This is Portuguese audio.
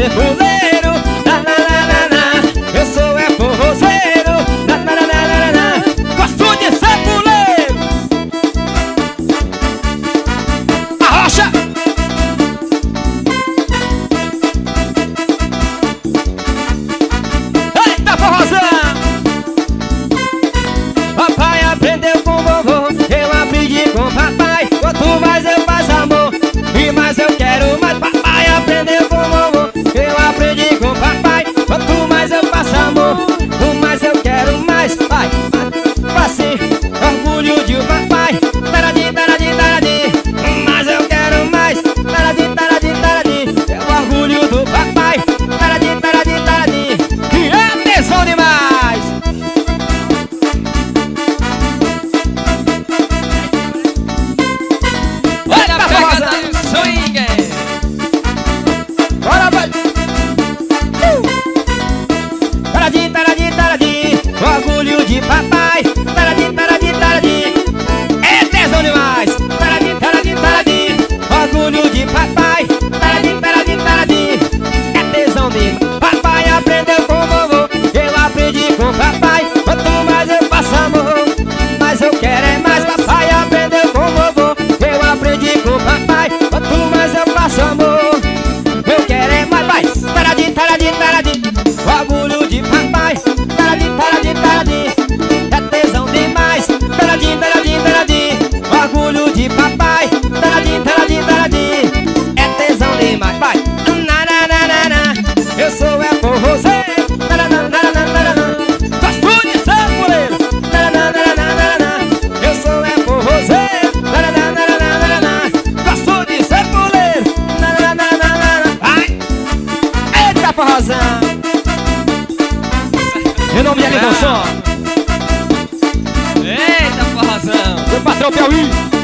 ser fuleiro. Eu sou é forrozeiro. Gosto de ser fuleiro. Arrocha! Eita, forrozão! Papai aprendeu com vovô, eu aprendi com papai. Quanto mais eu faço amor, e mais eu quero mais. Papai aprendeu com vovô, eu aprendi com papai. Quanto mais eu faço amor, o mais eu quero mais. Vai, assim, orgulho de um papai. Taradi, taradi, taradi, mas eu quero mais. Taradi, taradi, taradi, é o orgulho do papai. Taradi, taradi, taradi, e é tesão demais. Olha a pegada do swing. Bora, vai! Taradi, taradi, taradi, orgulho de papai. Taradi, taradi, taradi, é tesão demais. Taradi, taradi, taradi, orgulho de papai. Taradi, taradi, taradi, é tesão demais. Papai aprendeu com vovô, eu aprendi com papai. Quanto mais eu faço amor, mais eu quero é mais. Papai aprendeu com vovô, eu aprendi com papai. Quanto mais eu faço amor, eu quero é mais. Vai! Taradi, taradi, taradi, orgulho de papai. Taradi, taradi, taradi, é tesão demais. Taradi, taradi, taradi, orgulho de papai. Taradi, taradi, taradi, é tesão demais. Vai! Nananana, eu sou é forrozeiro. Nananana, gosto de ser fuleiro. Nananana, eu sou é forrozeiro. Nananana, gosto de ser fuleiro. Nananana, vai! Eita, forrozão! Meu nome é Linton Som. Eita, forrozão. Meu patrão Piauí.